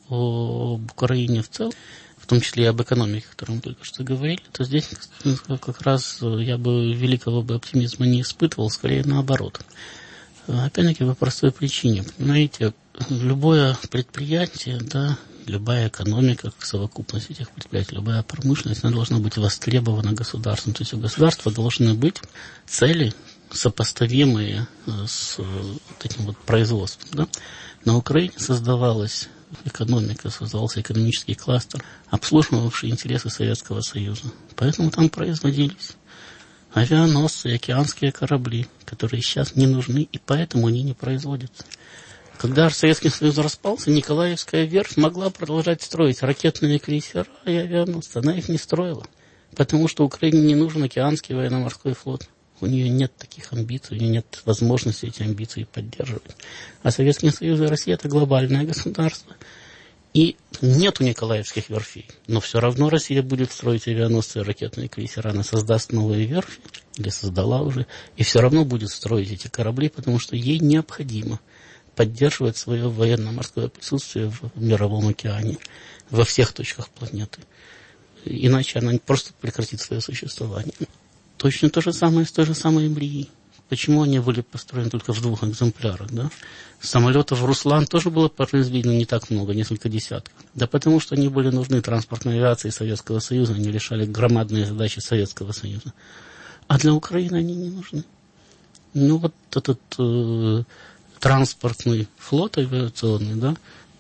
об Украине в целом, в том числе и об экономике, о которой мы только что говорили, то здесь как раз я бы великого бы оптимизма не испытывал, скорее наоборот. Опять-таки по простой причине. Понимаете, любое предприятие, да, любая экономика, совокупность этих предприятий, любая промышленность, она должна быть востребована государством. То есть у государства должны быть цели, сопоставимые с вот этим вот производством. Да? На Украине создавалась экономика, создавался экономический кластер, обслуживавший интересы Советского Союза. Поэтому там производились авианосцы, океанские корабли, которые сейчас не нужны, и поэтому они не производятся. Когда Советский Союз распался, Николаевская верфь могла продолжать строить ракетные крейсера и авианосцы. Она их не строила, потому что Украине не нужен океанский военно-морской флот. У нее нет таких амбиций, у нее нет возможности эти амбиции поддерживать. А Советский Союз и Россия – это глобальное государство. И нет у Николаевских верфей. Но все равно Россия будет строить авианосцы и ракетные крейсера. Она создаст новые верфи, или создала уже, и все равно будет строить эти корабли, потому что ей необходимо поддерживать свое военно-морское присутствие в мировом океане, во всех точках планеты. Иначе она просто прекратит свое существование. Точно то же самое с той же самой Мрией. Почему они были построены только в 2 экземплярах, да? Самолетов «Руслан» тоже было произведено не так много, несколько десятков. Да потому что они были нужны транспортной авиации Советского Союза, они решали громадные задачи Советского Союза. А для Украины они не нужны. Ну вот этот транспортный флот авиационный, да,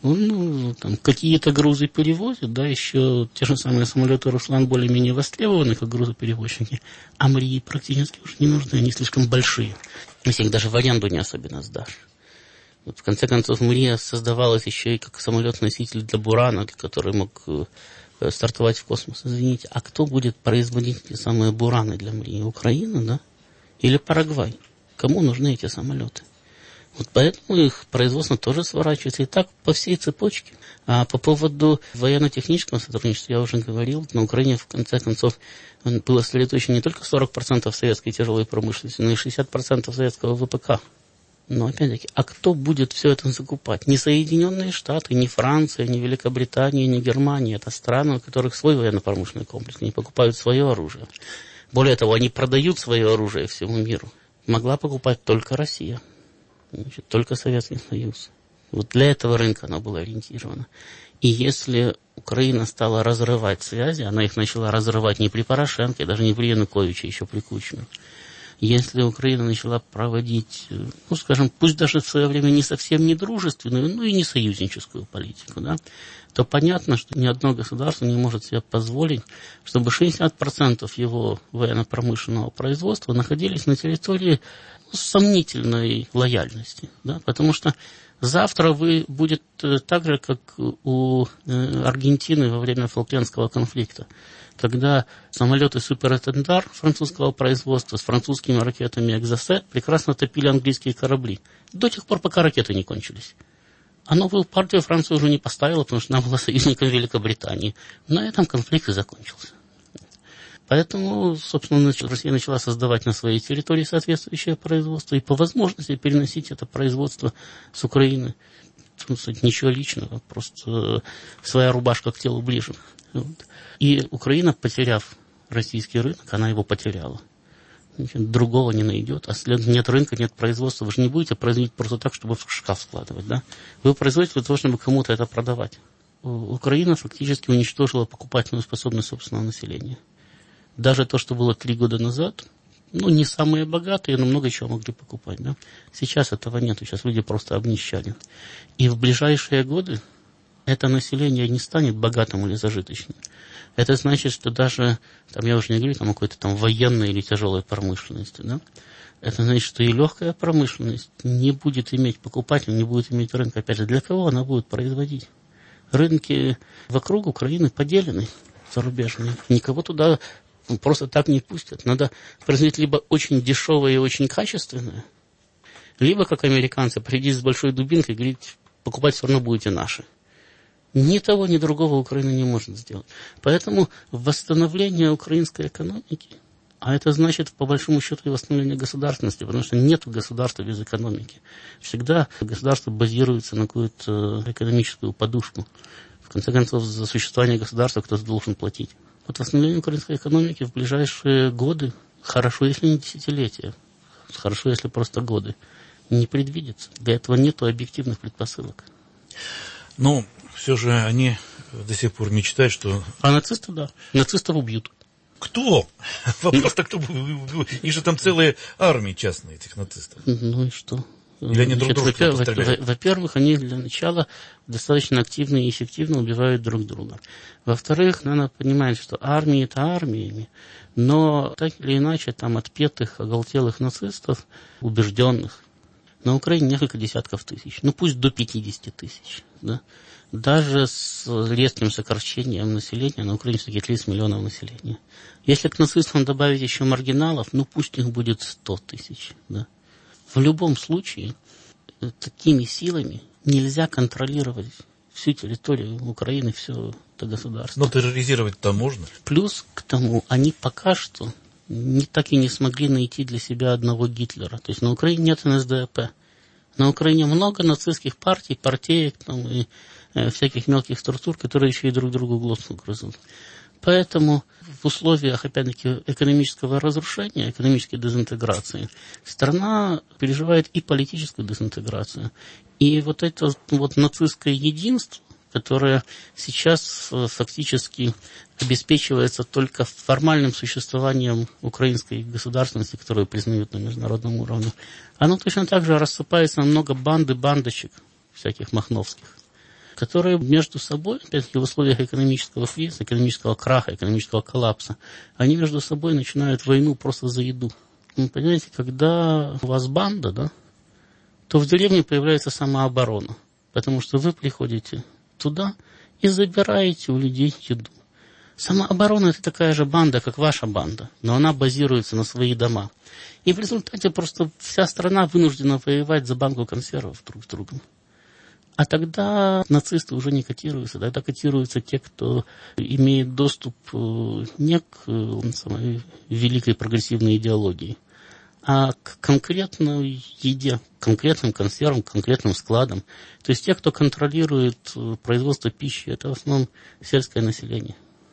он там какие-то грузы перевозит, да, еще те же самые самолеты «Руслан» более-менее востребованы, как грузоперевозчики, а Мрии практически уже не нужны, они слишком большие. Если их даже в аренду не особенно сдашь. Вот, в конце концов, Мрия создавалась еще и как самолет-носитель для «Бурана», который мог стартовать в космос. Извините, а кто будет производить эти самые «Бураны» для Мрии? Украина, да? Или Парагвай? Кому нужны эти самолеты? Вот поэтому их производство тоже сворачивается. И так по всей цепочке. А по поводу военно-технического сотрудничества я уже говорил. На Украине, в конце концов, было сосредоточено не только 40% советской тяжелой промышленности, но и 60% советского ВПК. Но опять-таки, а кто будет все это закупать? Не Соединенные Штаты, не Франция, не Великобритания, не Германия. Это страны, у которых свой военно-промышленный комплекс. Они покупают свое оружие. Более того, они продают свое оружие всему миру. Могла покупать только Россия. Значит, только Советский Союз. Вот для этого рынка она была ориентирована. И если Украина стала разрывать связи, она их начала разрывать не при Порошенко, даже не при Януковиче, еще при Кучме. Если Украина начала проводить, ну, скажем, пусть даже в свое время не совсем не дружественную, но и не союзническую политику, да, то понятно, что ни одно государство не может себе позволить, чтобы 60% его военно-промышленного производства находились на территории сомнительной лояльности, да, потому что завтра будет так же, как у Аргентины во время Фолклендского конфликта, когда самолеты Супер-Этендар французского производства с французскими ракетами «Экзосет» прекрасно топили английские корабли до тех пор, пока ракеты не кончились. А новую партию Франция уже не поставила, потому что она была союзником Великобритании. На этом конфликт и закончился. Поэтому, собственно, Россия начала создавать на своей территории соответствующее производство и по возможности переносить это производство с Украины. Ничего личного, просто своя рубашка к телу ближе. Вот. И Украина, потеряв российский рынок, она его потеряла. Значит, другого не найдет, а нет рынка, нет производства. Вы же не будете производить просто так, чтобы в шкаф складывать, да? Вы производите для того, чтобы кому-то это продавать. Украина фактически уничтожила покупательную способность собственного населения. Даже то, что было 3 года назад, ну, не самые богатые, но много чего могли покупать, да? Сейчас этого нет, сейчас люди просто обнищали. И в ближайшие годы это население не станет богатым или зажиточным. Это значит, что даже, там, я уже не говорю там, о какой-то там военной или тяжелой промышленности, да? Это значит, что и легкая промышленность не будет иметь покупателя, не будет иметь рынка. Опять же, для кого она будет производить? Рынки вокруг Украины поделены, зарубежные. Никого туда просто так не пустят. Надо производить либо очень дешевое и очень качественное, либо, как американцы, прийти с большой дубинкой и говорить, покупать все равно будете наши. Ни того, ни другого Украина не может сделать. Поэтому восстановление украинской экономики, а это значит, по большому счету, и восстановление государственности, потому что нет государства без экономики. Всегда государство базируется на какую-то экономическую подушку. В конце концов, за существование государства кто-то должен платить. Вот восстановление украинской экономики в ближайшие годы, хорошо, если не десятилетия, хорошо, если просто годы, не предвидится. Для этого нет объективных предпосылок. Но все же они до сих пор мечтают, что... А нацисты, да. Нацистов убьют. Кто? Вопрос-то кто? Их же там целые армии частные, этих нацистов. Ну и что? Или они друг друга стреляют? Во-первых, они для начала достаточно активно и эффективно убивают друг друга. Во-вторых, надо понимать, что армии – это армиями, но так или иначе там отпетых, оголтелых нацистов, убежденных, на Украине несколько десятков тысяч, ну пусть до 50 тысяч, да? Даже с резким сокращением населения, на Украине все-таки 30 миллионов населения. Если к нацистам добавить еще маргиналов, ну пусть их будет 100 тысяч, да? В любом случае, такими силами нельзя контролировать всю территорию Украины, все это государство. Но терроризировать там можно. Плюс к тому, они пока что так и не смогли найти для себя одного Гитлера. То есть на Украине нет НСДАП. На Украине много нацистских партий, партеек там, и всяких мелких структур, которые еще и друг другу глотку грызут. Поэтому в условиях, опять-таки, экономического разрушения, экономической дезинтеграции, страна переживает и политическую дезинтеграцию. И вот это вот нацистское единство, которое сейчас фактически обеспечивается только формальным существованием украинской государственности, которую признают на международном уровне, оно точно так же рассыпается на много банд и бандочек всяких махновских, которые между собой, опять-таки в условиях экономического кризиса, экономического краха, экономического коллапса, они между собой начинают войну просто за еду. Вы понимаете, когда у вас банда, да, то в деревне появляется самооборона, потому что вы приходите туда и забираете у людей еду. Самооборона – это такая же банда, как ваша банда, но она базируется на свои дома. И в результате просто вся страна вынуждена воевать за банку консервов друг с другом. А тогда нацисты уже не котируются, тогда котируются те, кто имеет доступ не к самой великой прогрессивной идеологии, а к конкретной еде, конкретным консервам, конкретным складам. То есть те, кто контролирует производство пищи, это в основном сельское население.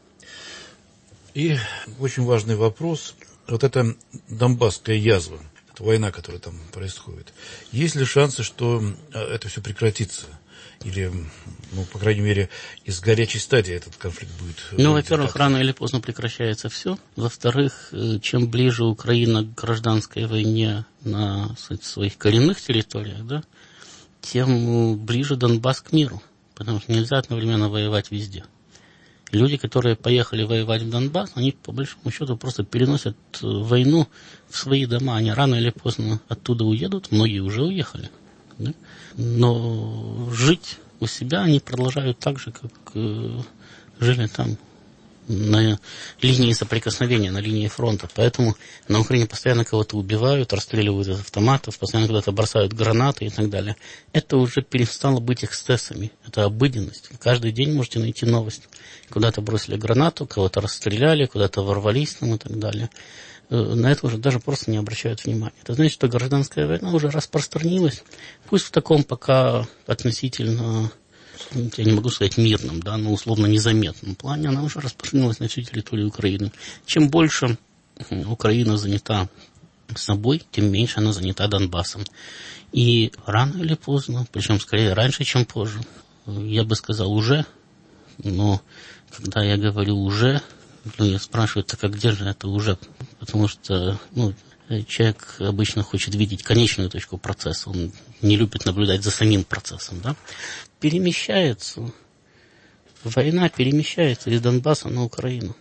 И очень важный вопрос. Вот эта донбасская язва, эта война, которая там происходит. Есть ли шансы, что это все прекратится? Или, ну, по крайней мере, из горячей стадии этот конфликт будет... Ну, во-первых, рано или поздно прекращается все. Во-вторых, чем ближе Украина к гражданской войне на своих коренных территориях, да, тем ближе Донбасс к миру. Потому что нельзя одновременно воевать везде. Люди, которые поехали воевать в Донбасс, они, по большому счету, просто переносят войну в свои дома. Они рано или поздно оттуда уедут, многие уже уехали. Да? Но жить у себя они продолжают так же, как жили там на линии соприкосновения, на линии фронта. Поэтому на Украине постоянно кого-то убивают, расстреливают из автоматов, постоянно куда-то бросают гранаты и так далее. Это уже перестало быть эксцессами. Это обыденность. Каждый день можете найти новость. Куда-то бросили гранату, кого-то расстреляли, куда-то ворвались там и так далее. На это уже даже просто не обращают внимания. Это значит, что гражданская война уже распространилась. Пусть в таком пока относительно, я не могу сказать мирном, да, но условно незаметном плане, она уже распространилась на всю территорию Украины. Чем больше Украина занята собой, тем меньше она занята Донбассом. И рано или поздно, причем скорее раньше, чем позже, я бы сказал уже, но когда я говорю уже, я спрашиваю, так а где же это уже? Потому что человек обычно хочет видеть конечную точку процесса, он не любит наблюдать за самим процессом. Да? Перемещается война перемещается из Донбасса на Украину.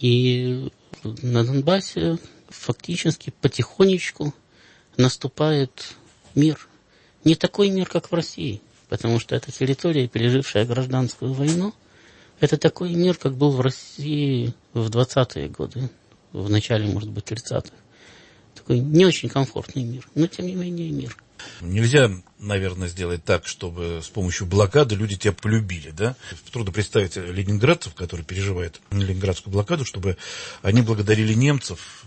И на Донбассе фактически потихонечку наступает мир. Не такой мир, как в России, потому что это территория, пережившая гражданскую войну. Это такой мир, как был в России в 20-е годы, в начале, может быть, 30-х. Такой не очень комфортный мир, но тем не менее мир. Нельзя, наверное, сделать так, чтобы с помощью блокады люди тебя полюбили, да? Трудно представить ленинградцев, которые переживают ленинградскую блокаду, чтобы они благодарили немцев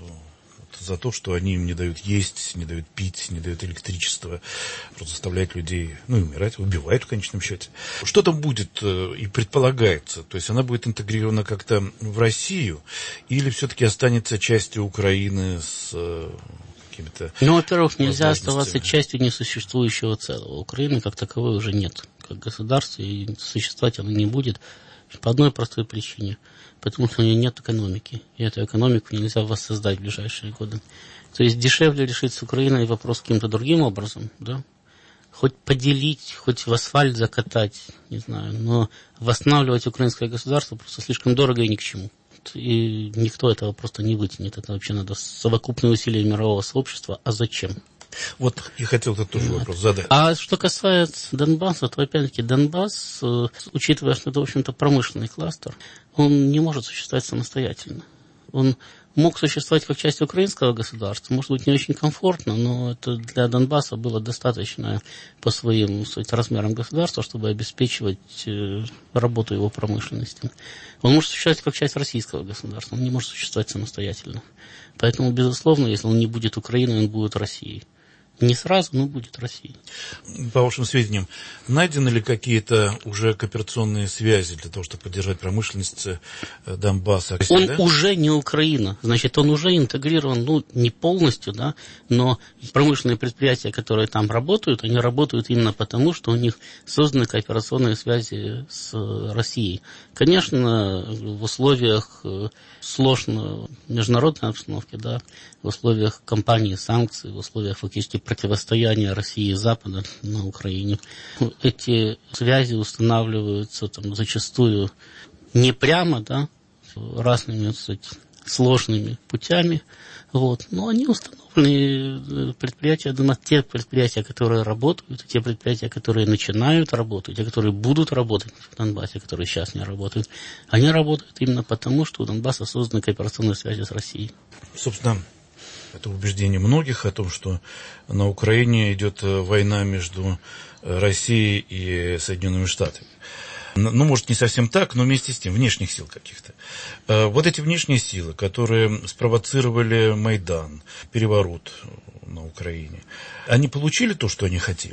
за то, что они им не дают есть, не дают пить, не дают электричество, просто заставляют людей, умирать, убивают в конечном счете. Что там будет и предполагается? То есть она будет интегрирована как-то в Россию или все-таки останется частью Украины с какими-то... во-первых, нельзя оставаться частью несуществующего целого. Украины как таковой уже нет. Как государство, и существовать оно не будет по одной простой причине. Потому что у нее нет экономики. И эту экономику нельзя воссоздать в ближайшие годы. То есть дешевле решить с Украиной вопрос каким-то другим образом, да? Хоть поделить, хоть в асфальт закатать, не знаю, но восстанавливать украинское государство просто слишком дорого и ни к чему. И никто этого просто не вытянет. Это вообще надо совокупные усилия мирового сообщества. А зачем? Вот и хотел этот тоже вопрос задать. А что касается Донбасса, то опять-таки Донбасс, учитывая, что это, в общем-то, промышленный кластер, он не может существовать самостоятельно. Он мог существовать как часть украинского государства, может быть, не очень комфортно, но это для Донбасса было достаточно по своим размерам государства, чтобы обеспечивать работу его промышленности. Он может существовать как часть российского государства, он не может существовать самостоятельно. Поэтому, безусловно, если он не будет Украиной, он будет Россией. Не сразу, но будет Россия. По вашим сведениям, найдены ли какие-то уже кооперационные связи для того, чтобы поддержать промышленность Донбасса? Он уже не Украина, значит, он уже интегрирован, не полностью, да, но промышленные предприятия, которые там работают, они работают именно потому, что у них созданы кооперационные связи с Россией. Конечно, в условиях сложной международной обстановки, да, в условиях кампании санкций, в условиях фактически противостояния России и Запада на Украине. Эти связи устанавливаются там зачастую не прямо, да, разными, сложными путями, но они установлены предприятия, те предприятия, которые работают, те предприятия, которые начинают работать, те, которые будут работать в Донбассе, которые сейчас не работают, они работают именно потому, что у Донбасса созданы кооперационные связи с Россией. Собственно, это убеждение многих о том, что на Украине идет война между Россией и Соединенными Штатами. Может, не совсем так, но вместе с тем, внешних сил каких-то. Вот эти внешние силы, которые спровоцировали Майдан, переворот на Украине, они получили то, что они хотели?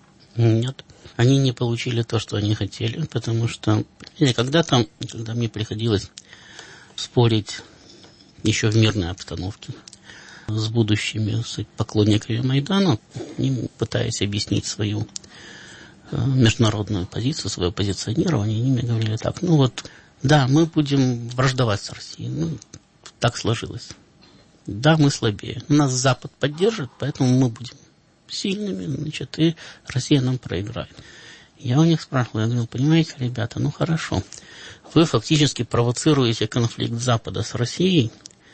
Нет, они не получили то, что они хотели, потому что когда мне приходилось спорить еще в мирной обстановке с будущими поклонниками Майдана, пытаясь объяснить свою международную позицию, свое позиционирование, они мне говорили так, да, мы будем враждовать с Россией, так сложилось. Да, мы слабее, нас Запад поддержит, поэтому мы будем сильными, и Россия нам проиграет. Я у них спрашивал, я говорил, понимаете, ребята, хорошо, вы фактически провоцируете конфликт Запада с Россией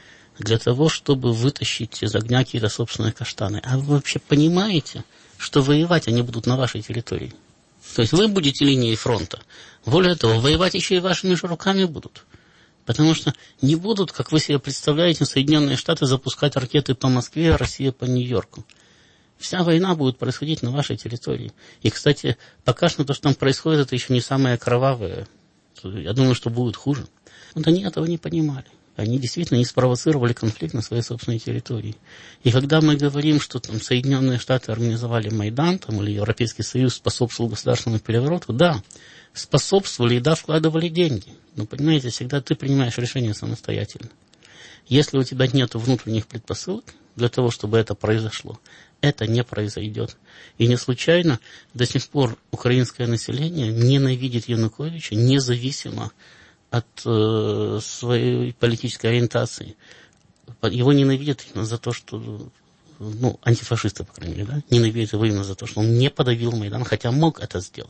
для того, чтобы вытащить из огня какие-то собственные каштаны. А вы вообще понимаете, что воевать они будут на вашей территории? То есть вы будете линией фронта. Более того, воевать еще и вашими же руками будут. Потому что не будут, как вы себе представляете, Соединенные Штаты запускать ракеты по Москве, а Россия по Нью-Йорку. Вся война будет происходить на вашей территории. И, кстати, пока что то, что там происходит, это еще не самое кровавое. Я думаю, что будет хуже. Они этого не понимали. Они действительно не спровоцировали конфликт на своей собственной территории. И когда мы говорим, что Соединенные Штаты организовали Майдан, или Европейский Союз способствовал государственному перевороту, да, способствовали и вкладывали деньги. Но, понимаете, всегда ты принимаешь решение самостоятельно. Если у тебя нет внутренних предпосылок для того, чтобы это произошло, это не произойдет. И не случайно до сих пор украинское население ненавидит Януковича независимо от своей политической ориентации. Его ненавидят именно за то, что... антифашисты, по крайней мере, да? Ненавидят его именно за то, что он не подавил Майдан, хотя мог это сделать.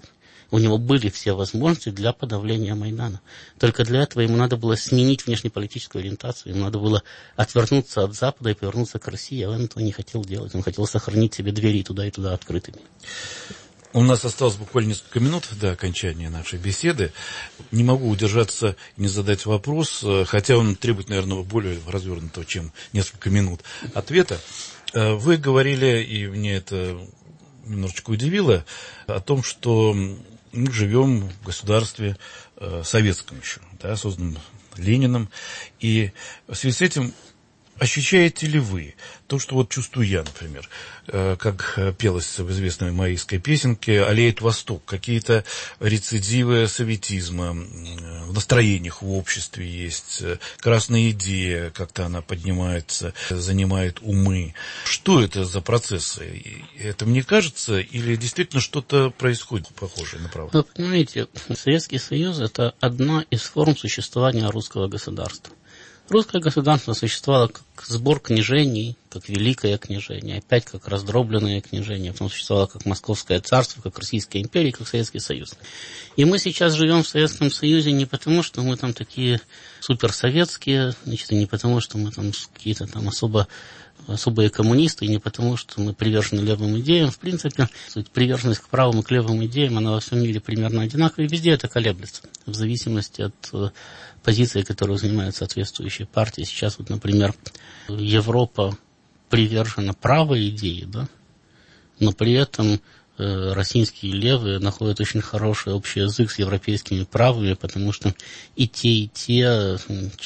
У него были все возможности для подавления Майдана. Только для этого ему надо было сменить внешнеполитическую ориентацию, ему надо было отвернуться от Запада и повернуться к России, а он этого не хотел делать. Он хотел сохранить себе двери туда и туда открытыми. У нас осталось буквально несколько минут до окончания нашей беседы. Не могу удержаться и не задать вопрос, хотя он требует, наверное, более развернутого, чем несколько минут ответа. Вы говорили, и мне это немножечко удивило, о том, что мы живем в государстве советском еще, да, созданном Лениным. И в связи с этим ощущаете ли вы то, что вот чувствую я, например, как пелось в известной маоистской песенке «Аллеет Восток», какие-то рецидивы советизма в настроениях в обществе есть, красная идея, как-то она поднимается, занимает умы. Что это за процессы? Это мне кажется, или действительно что-то происходит похожее на правду? Вы понимаете, Советский Союз – это одна из форм существования русского государства. Русское государство существовало как сбор княжений, как великое княжение, опять как раздробленное княжение, потом существовало как Московское царство, как Российская империя, как Советский Союз. И мы сейчас живем в Советском Союзе не потому, что мы там такие суперсоветские, значит, и не потому, что мы там какие-то там особые коммунисты, и не потому, что мы привержены левым идеям. В принципе, приверженность к правым и к левым идеям, она во всем мире примерно одинаковая, и везде это колеблется, в зависимости от позиции, которую занимают соответствующие партии. Сейчас, вот, например, Европа привержена правой идее, да, но при этом российские левые находят очень хороший общий язык с европейскими правыми, потому что и те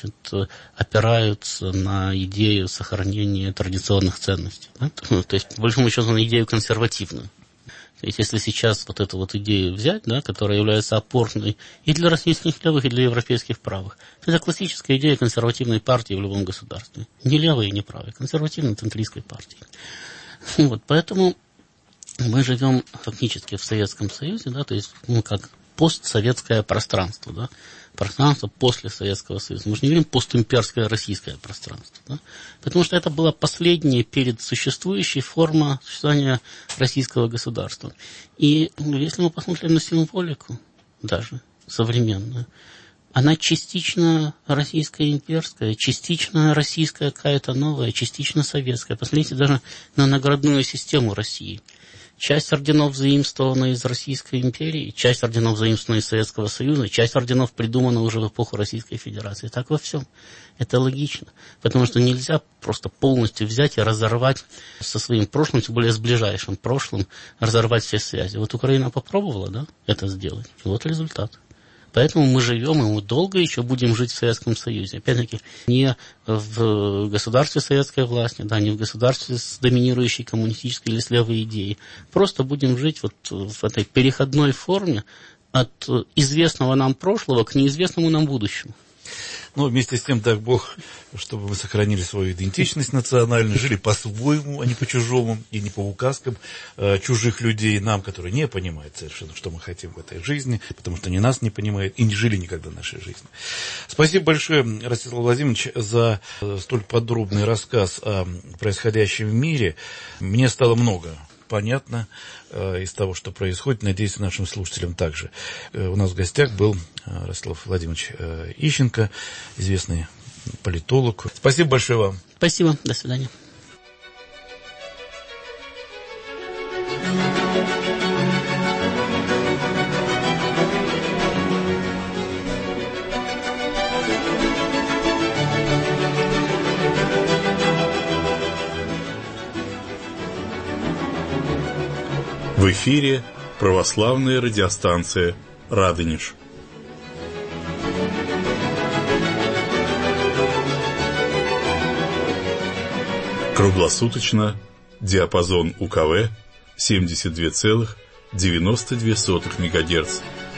опираются на идею сохранения традиционных ценностей. Да? То есть, по большому счету, на идею консервативную. То есть, если сейчас вот эту вот идею взять, да, которая является опорной и для российских левых, и для европейских правых, это классическая идея консервативной партии в любом государстве. Не левой и не правой, консервативной центристской партии. Вот, поэтому мы живем фактически в Советском Союзе, да, то есть как постсоветское пространство, да, пространство после Советского Союза. Мы же не говорим постимперское российское пространство, да, потому что это была последняя перед существующей форма существования российского государства. И если мы посмотрим на символику, даже современную, она частично российская имперская, частично российская какая-то новая, частично советская. Посмотрите даже на наградную систему России. Часть орденов заимствована из Российской империи, часть орденов заимствована из Советского Союза, часть орденов придумана уже в эпоху Российской Федерации. Так во всем. Это логично. Потому что нельзя просто полностью взять и разорвать со своим прошлым, тем более с ближайшим прошлым, разорвать все связи. Вот Украина попробовала, да, это сделать. И вот результат. Поэтому мы живем, и мы долго еще будем жить в Советском Союзе. Опять-таки, не в государстве советской власти, да, не в государстве с доминирующей коммунистической или с левой идеей. Просто будем жить вот в этой переходной форме от известного нам прошлого к неизвестному нам будущему. Но вместе с тем, дай Бог, чтобы мы сохранили свою идентичность национальную, жили по-своему, а не по-чужому, и не по указкам чужих людей, нам, которые не понимают совершенно, что мы хотим в этой жизни, потому что они нас не понимают и не жили никогда в нашей жизни. Спасибо большое, Ростислав Владимирович, за столь подробный рассказ о происходящем в мире. Мне стало много понятно из того, что происходит. Надеюсь, нашим слушателям также. У нас в гостях был Ростислав Владимирович Ищенко, известный политолог. Спасибо большое вам. Спасибо. До свидания. В эфире православная радиостанция «Радонеж». Круглосуточно, диапазон УКВ 72,92 МГц.